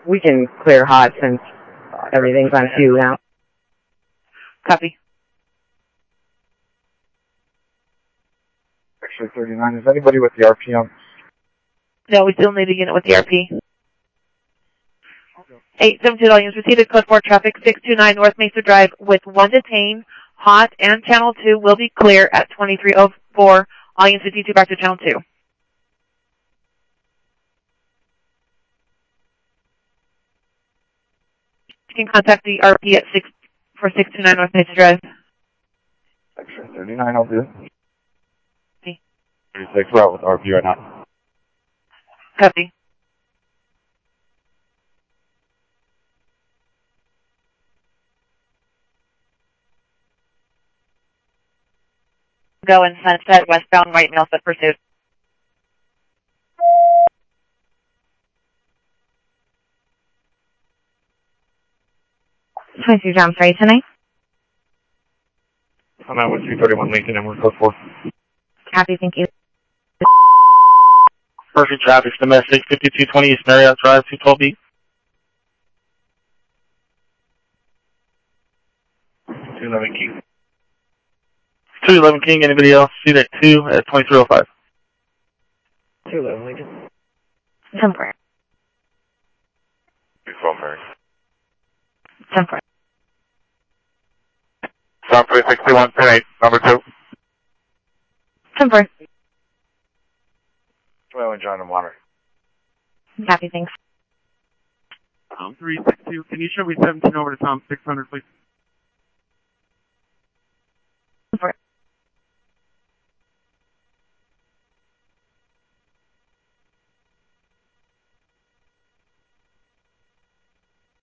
We can clear hot since everything's on queue now. Copy. Actually, 39. Is anybody with the RPM? No, we still need a unit with the RP. 872 all units received code 4 traffic 629 North Mesa Drive with 1 detained. Hot and channel 2 will be clear at 2304. All units 52 back to channel 2. You can contact the RP at 629 North Mesa Drive. Actually, 39, I'll do it. 36, we're out with RP right now. Copy. Go in Sunset, westbound, White Millfoot pursuit. Hi, Susan. I'm sorry, tonight? I'm out with 231 Lincoln and we're code 4. Copy, thank you. Perfect traffic, domestic, 5220 East Marriott Drive, 212B. 211 King. 211 King, anybody else? Seat at 2 at 2305. 211 Lincoln. Temporary. 212 Mary. Temporary. South 361 number 2. Temporary. 12 John and Water. Copy, thanks. 362, can you show me 17 over to Tom 600, please?